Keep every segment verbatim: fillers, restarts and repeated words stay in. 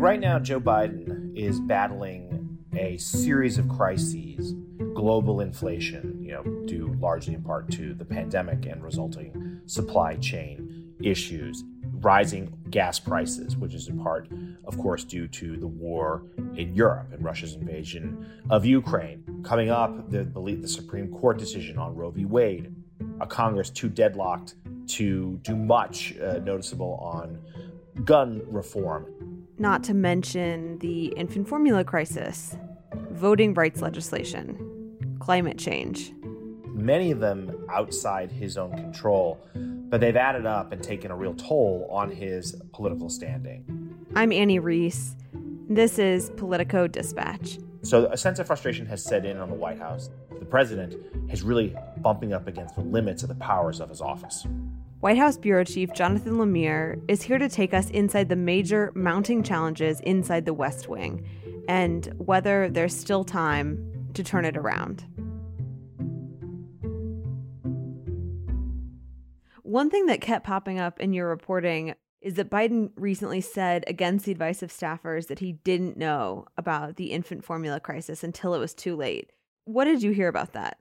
Right now, Joe Biden is battling a series of crises, global inflation, you know, due largely in part to the pandemic and resulting supply chain issues, rising gas prices, which is in part, of course, due to the war in Europe and Russia's invasion of Ukraine. Coming up, the, the Supreme Court decision on Roe v. Wade, a Congress too deadlocked to do much uh, noticeable on gun reform. Not to mention the infant formula crisis, voting rights legislation, climate change. Many of them outside his own control, but they've added up and taken a real toll on his political standing. I'm Annie Reese. This is Politico Dispatch. So a sense of frustration has set in on the White House. The president is really bumping up against the limits of the powers of his office. White House Bureau Chief Jonathan Lemire is here to take us inside the major mounting challenges inside the West Wing and whether there's still time to turn it around. One thing that kept popping up in your reporting is that Biden recently said, against the advice of staffers, that he didn't know about the infant formula crisis until it was too late. What did you hear about that?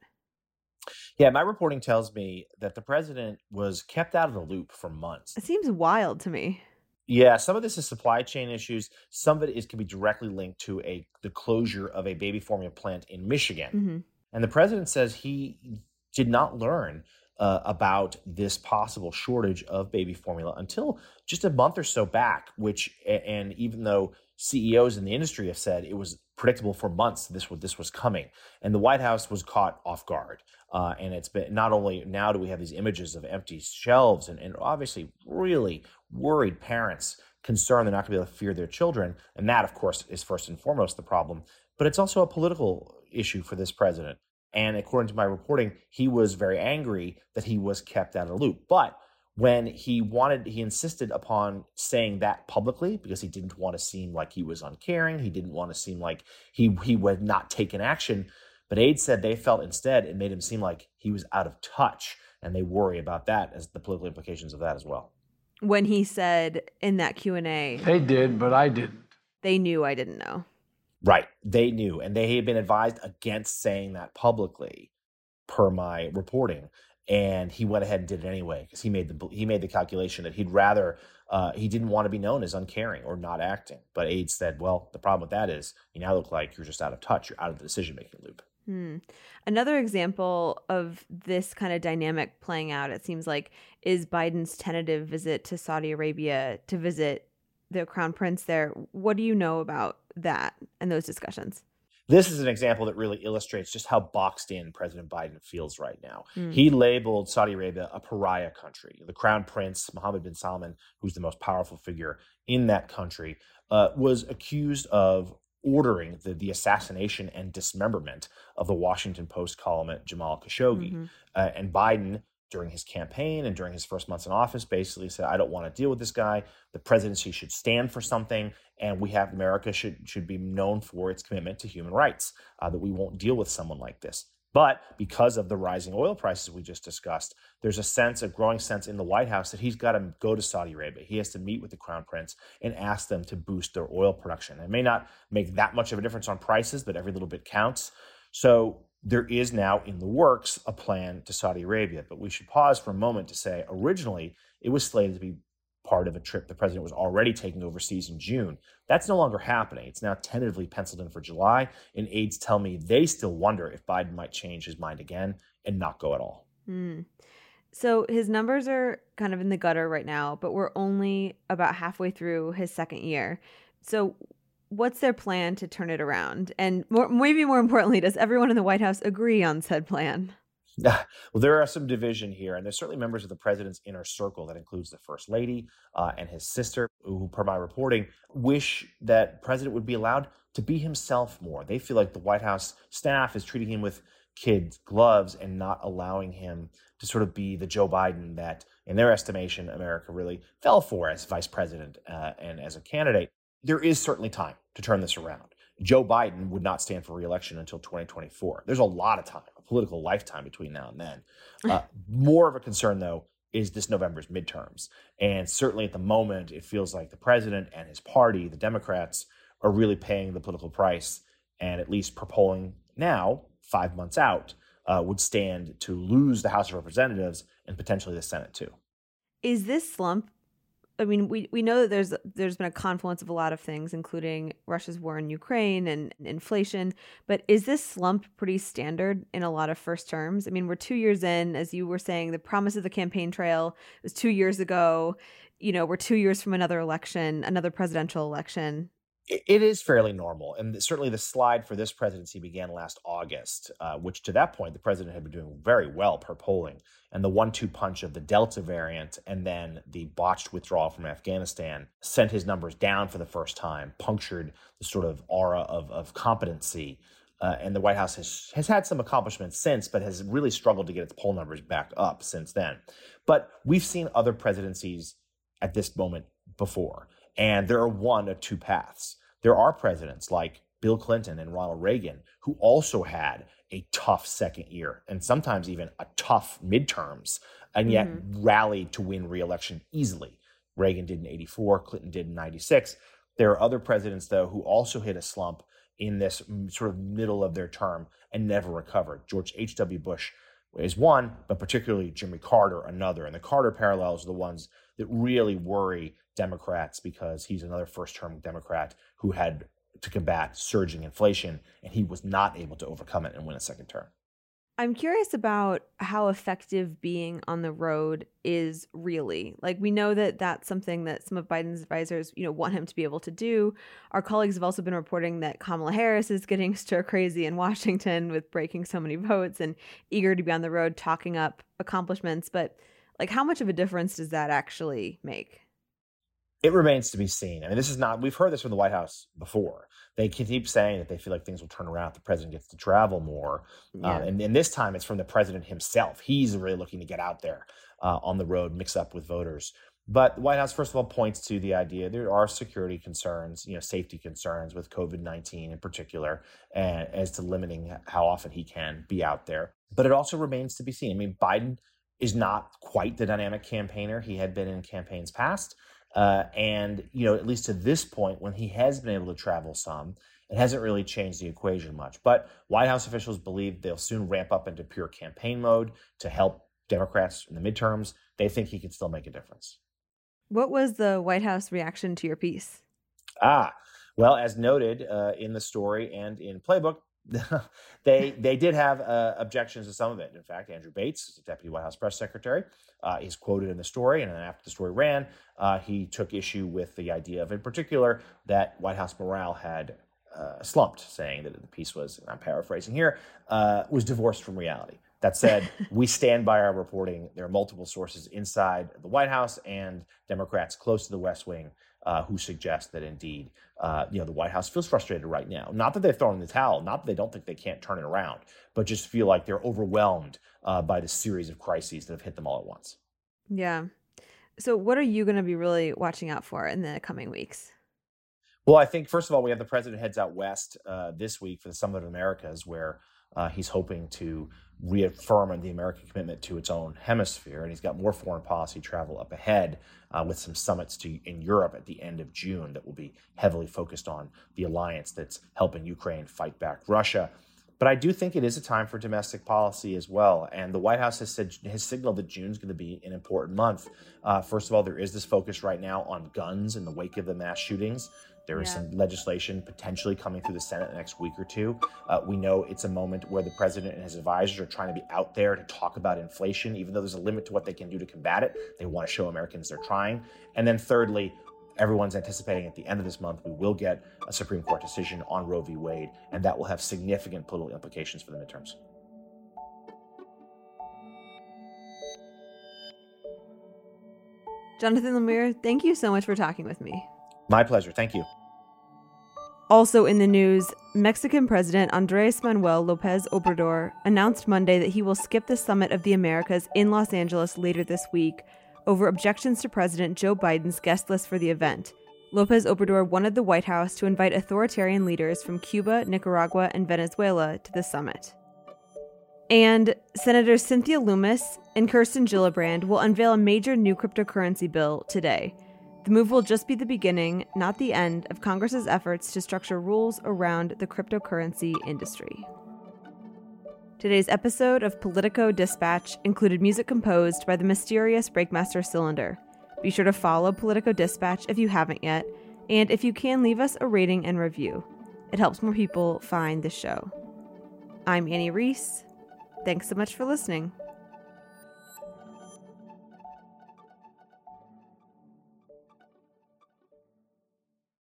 Yeah, my reporting tells me that the president was kept out of the loop for months. It seems wild to me. Yeah, some of this is supply chain issues. Some of it is can be directly linked to a the closure of a baby formula plant in Michigan. Mm-hmm. And the president says he did not learn uh, about this possible shortage of baby formula until just a month or so back, which, and even though C E Os in the industry have said it was predictable for months this was, this was coming. And the White House was caught off guard. Uh, and it's been not only now do we have these images of empty shelves and, and obviously really worried parents concerned they're not going to be able to feed their children. And that, of course, is first and foremost the problem. But it's also a political issue for this president. And according to my reporting, he was very angry that he was kept out of the loop. But when he wanted, he insisted upon saying that publicly because he didn't want to seem like he was uncaring. He didn't want to seem like he he would not taken action. But aides said they felt instead it made him seem like he was out of touch, and they worry about that as the political implications of that as well. When he said in that Q and A, they did, but I didn't. They knew I didn't know. Right. They knew, and they had been advised against saying that publicly, per my reporting. And he went ahead and did it anyway because he made the he made the calculation that he'd rather uh, he didn't want to be known as uncaring or not acting. But aides said, well, the problem with that is you now look like you're just out of touch. You're out of the decision making loop. Hmm. Another example of this kind of dynamic playing out, it seems like, is Biden's tentative visit to Saudi Arabia to visit the crown prince there. What do you know about that and those discussions? This is an example that really illustrates just how boxed in President Biden feels right now. Mm. He labeled Saudi Arabia a pariah country. The crown prince, Mohammed bin Salman, who's the most powerful figure in that country, uh, was accused of ordering the, the assassination and dismemberment of the Washington Post columnist Jamal Khashoggi. Mm-hmm. Uh, and Biden, during his campaign and during his first months in office, basically said, I don't want to deal with this guy. The presidency should stand for something. And we have America should, should be known for its commitment to human rights, uh, that we won't deal with someone like this. But because of the rising oil prices we just discussed, there's a sense, a growing sense in the White House that he's got to go to Saudi Arabia. He has to meet with the crown prince and ask them to boost their oil production. It may not make that much of a difference on prices, but every little bit counts. So there is now in the works a plan to Saudi Arabia. But we should pause for a moment to say originally it was slated to be part of a trip the president was already taking overseas in June. That's no longer happening. It's now tentatively penciled in for July, and aides tell me they still wonder if Biden might change his mind again and not go at all. Mm. So his numbers are kind of in the gutter right now, but we're only about halfway through his second year. So what's their plan to turn it around? And more, maybe more importantly, does everyone in the White House agree on said plan? Well, there are some division here, and there's certainly members of the president's inner circle that includes the first lady uh, and his sister, who, per my reporting, wish that president would be allowed to be himself more. They feel like the White House staff is treating him with kid gloves and not allowing him to sort of be the Joe Biden that, in their estimation, America really fell for as vice president uh, and as a candidate. There is certainly time to turn this around. Joe Biden would not stand for re-election until twenty twenty-four. There's a lot of time, a political lifetime between now and then. Uh, more of a concern, though, is this November's midterms. And certainly at the moment, it feels like the president and his party, the Democrats, are really paying the political price. And at least per polling now, five months out, uh, would stand to lose the House of Representatives and potentially the Senate too. Is this slump, I mean, we, we know that there's there's been a confluence of a lot of things, including Russia's war in Ukraine and inflation. But is this slump pretty standard in a lot of first terms? I mean, we're two years in, as you were saying, the promise of the campaign trail was two years ago. You know, we're two years from another election, another presidential election. It is fairly normal. And certainly the slide for this presidency began last August, uh, which to that point, the president had been doing very well per polling. And the one two punch of the Delta variant and then the botched withdrawal from Afghanistan sent his numbers down for the first time, punctured the sort of aura of, of competency. Uh, and the White House has, has had some accomplishments since, but has really struggled to get its poll numbers back up since then. But we've seen other presidencies at this moment before. And there are one of two paths. There are presidents like Bill Clinton and Ronald Reagan who also had a tough second year and sometimes even a tough midterms and yet mm-hmm. rallied to win re-election easily. Reagan did in eighty-four, Clinton did in ninety-six. There are other presidents, though, who also hit a slump in this sort of middle of their term and never recovered. George H W. Bush is one, but particularly Jimmy Carter, another. And the Carter parallels are the ones that really worry Democrats because he's another first-term Democrat who had to combat surging inflation, and he was not able to overcome it and win a second term. I'm curious about how effective being on the road is really. Like, we know that that's something that some of Biden's advisors, you know, want him to be able to do. Our colleagues have also been reporting that Kamala Harris is getting stir crazy in Washington with breaking so many votes and eager to be on the road talking up accomplishments. But like, how much of a difference does that actually make? It remains to be seen. I mean, this is not, we've heard this from the White House before. They keep saying that they feel like things will turn around if the president gets to travel more. Yeah. Uh, and, and this time it's from the president himself. He's really looking to get out there uh, on the road, mix up with voters. But the White House, first of all, points to the idea there are security concerns, you know, safety concerns with COVID nineteen in particular, and as to limiting how often he can be out there. But it also remains to be seen. I mean, Biden is not quite the dynamic campaigner he had been in campaigns past. Uh, and, you know, at least to this point, when he has been able to travel some, it hasn't really changed the equation much. But White House officials believe they'll soon ramp up into pure campaign mode to help Democrats in the midterms. They think he can still make a difference. What was the White House reaction to your piece? Ah, well, as noted uh, in the story and in Playbook, they they did have uh, objections to some of it. In fact, Andrew Bates, the deputy White House press secretary, uh, is quoted in the story. And then after the story ran, uh, he took issue with the idea of, in particular, that White House morale had uh, slumped, saying that the piece was, and I'm paraphrasing here, uh, was divorced from reality. That said, we stand by our reporting. There are multiple sources inside the White House and Democrats close to the West Wing uh, who suggest that indeed, uh, you know, the White House feels frustrated right now. Not that they've thrown in the towel, not that they don't think they can't turn it around, but just feel like they're overwhelmed uh, by the series of crises that have hit them all at once. Yeah. So what are you going to be really watching out for in the coming weeks? Well, I think, first of all, we have the president heads out west uh, this week for the Summit of Americas, where uh, he's hoping to reaffirm the American commitment to its own hemisphere. And he's got more foreign policy travel up ahead uh, with some summits to, in Europe at the end of June that will be heavily focused on the alliance that's helping Ukraine fight back Russia. But I do think it is a time for domestic policy as well. And the White House has said, has signaled that June's going to be an important month. Uh, first of all, there is this focus right now on guns in the wake of the mass shootings. There is yeah. some legislation potentially coming through the Senate the next week or two. Uh, we know it's a moment where the president and his advisors are trying to be out there to talk about inflation, even though there's a limit to what they can do to combat it. They want to show Americans they're trying. And then thirdly, everyone's anticipating at the end of this month, we will get a Supreme Court decision on Roe v. Wade, and that will have significant political implications for the midterms. Jonathan Lemire, thank you so much for talking with me. My pleasure. Thank you. Also in the news, Mexican President Andrés Manuel López Obrador announced Monday that he will skip the Summit of the Americas in Los Angeles later this week over objections to President Joe Biden's guest list for the event. López Obrador wanted the White House to invite authoritarian leaders from Cuba, Nicaragua, and Venezuela to the summit. And Senators Cynthia Lummis and Kirsten Gillibrand will unveil a major new cryptocurrency bill today. The move will just be the beginning, not the end, of Congress's efforts to structure rules around the cryptocurrency industry. Today's episode of Politico Dispatch included music composed by the mysterious Breakmaster Cylinder. Be sure to follow Politico Dispatch if you haven't yet, and if you can, leave us a rating and review. It helps more people find the show. I'm Annie Reese. Thanks so much for listening.